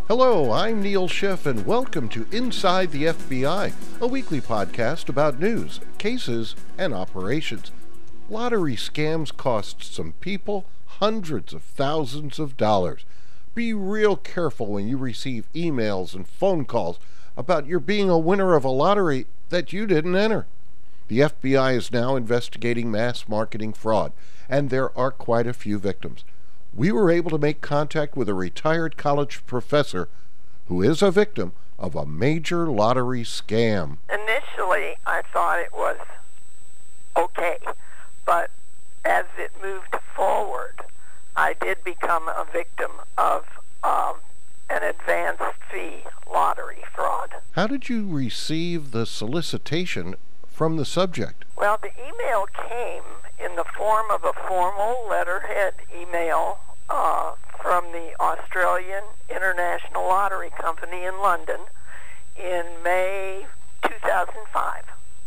Hello, I'm Neil Schiff, and welcome to Inside the FBI, a weekly podcast about news, cases, and operations. Lottery scams cost some people hundreds of thousands of dollars. Be real careful when you receive emails and phone calls about your being a winner of a lottery that you didn't enter. The FBI is now investigating mass marketing fraud, and there are quite a few victims. We were able to make contact with a retired college professor who is a victim of a major lottery scam. Initially, I thought it was okay, but as it moved forward, I did become a victim of an advanced fee lottery fraud. How did you receive the solicitation from the subject? Well, the email came in the form of a formal letterhead email from the Australian International Lottery Company in London in May 2005.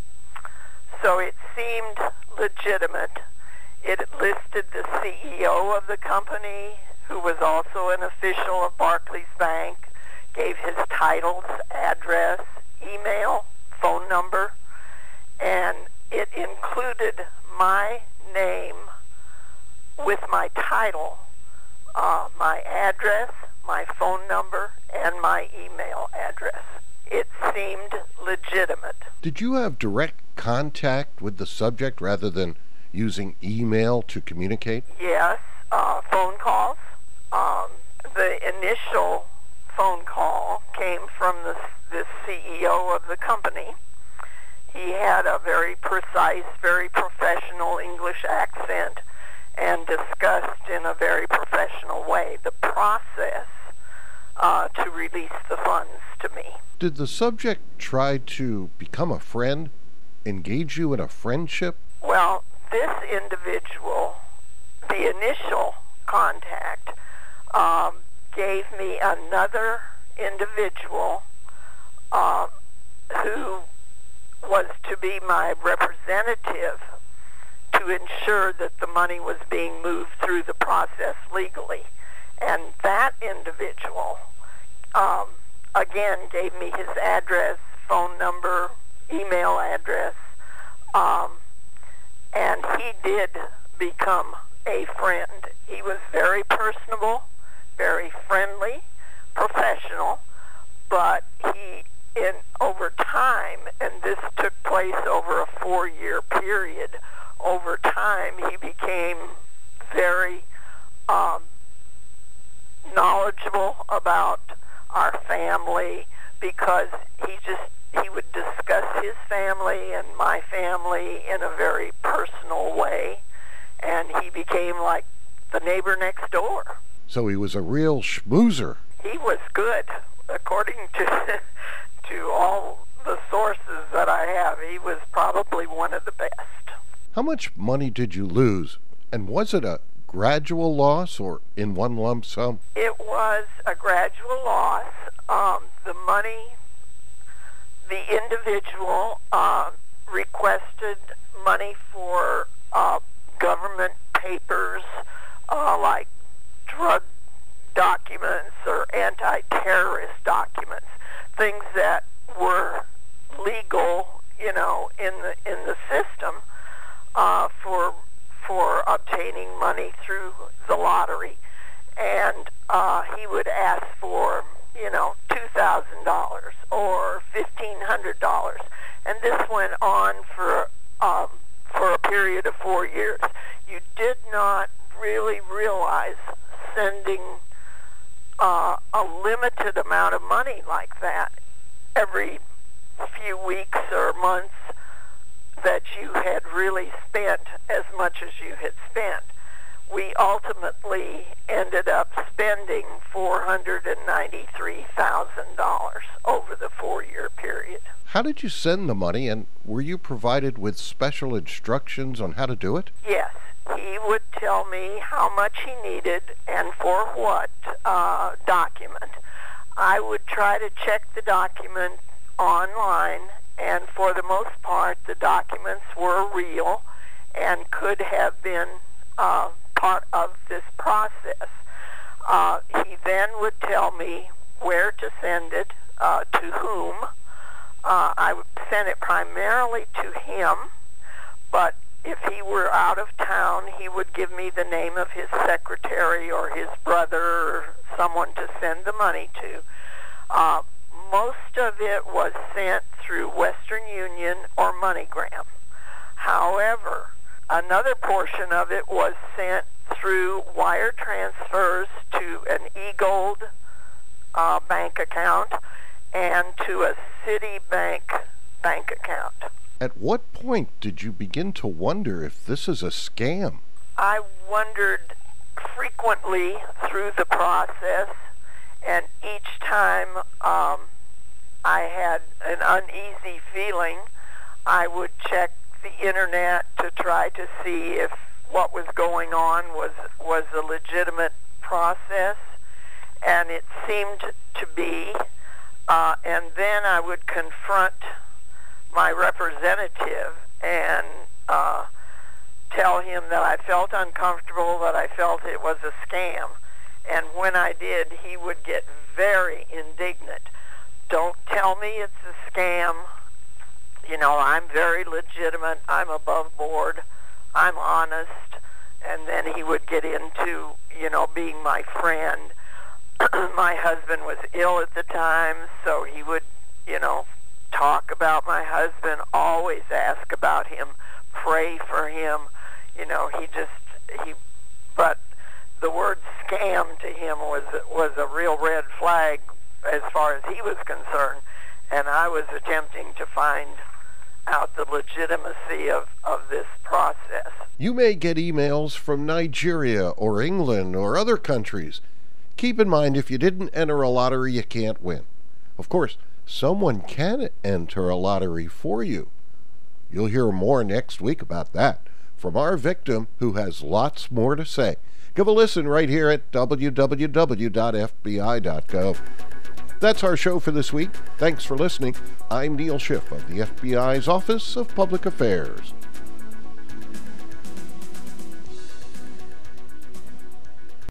So it seemed legitimate. It listed the CEO of the company, who was also an official of Barclays Bank, gave his titles, address, email, phone number, and it included my name with my title, my address, my phone number, and my email address. It seemed legitimate. Did you have direct contact with the subject rather than using email to communicate? Yes, phone calls. The initial phone call came from the CEO of the company. He had a very precise, very professional English accent and discussed in a very professional way the process to release the funds to me. Did the subject try to become a friend, engage you in a friendship? Well, this individual, the initial contact, gave me another individual who was to be my representative to ensure that the money was being moved through the process legally. And that individual, again, gave me his address, phone number, email address, and he did become a friend. He was very personable, very friendly, professional, but over time, and this took place over a 4-year period, over time he became very knowledgeable about our family, because he would discuss his family and my family in a very personal way, and he became like the neighbor next door. So he was a real schmoozer. He was good, according to all the sources that I have. He was probably one of the best. How much money did you lose? And was it a gradual loss or in one lump sum? It was a gradual loss. The money, the individual requested money for government papers like drug documents or anti-terrorist documents, things that were legal, in the system for obtaining money through the lottery. And he would ask for, $2,000 or $1,500. And this went on for a period of 4 years. You did not really realize sending a limited amount of money like that every few weeks or months that you had really spent as much as you had spent. We ultimately ended up spending $493,000 over the 4-year period. How did you send the money, and were you provided with special instructions on how to do it? Yes. He would tell me how much he needed and for what document. I would try to check the document online, and for the most part, the documents were real and could have been part of this process. He then would tell me where to send it, to whom. I would send it primarily to him, but if he were out of town, he would give me the name of his secretary or his brother or someone to send the money to. Most of it was sent through Western Union or MoneyGram. However, another portion of it was sent through wire transfers to an eGold bank account and to a Citibank bank account. At what point did you begin to wonder if this is a scam? I wondered frequently through the process, and each time I had an uneasy feeling, I would check the internet to try to see if what was going on was a legitimate process, and it seemed to be. And then I would confront my representative and tell him that I felt uncomfortable, that I felt it was a scam. And when I did, he would get very indignant. Don't tell me it's a scam. You know, I'm very legitimate. I'm above board. I'm honest. And then he would get into, you know, being my friend. My husband was ill at the time, so he would, you know, talk about my husband, always ask about him, pray for him. You know, but the word scam to him was a real red flag as far as he was concerned, and I was attempting to find out the legitimacy of this process. You may get emails from Nigeria or England or other countries. Keep in mind, if you didn't enter a lottery, you can't win. Of course, someone can enter a lottery for you. You'll hear more next week about that from our victim, who has lots more to say. Give a listen right here at www.fbi.gov. That's our show for this week. Thanks for listening. I'm Neil Schiff of the FBI's Office of Public Affairs.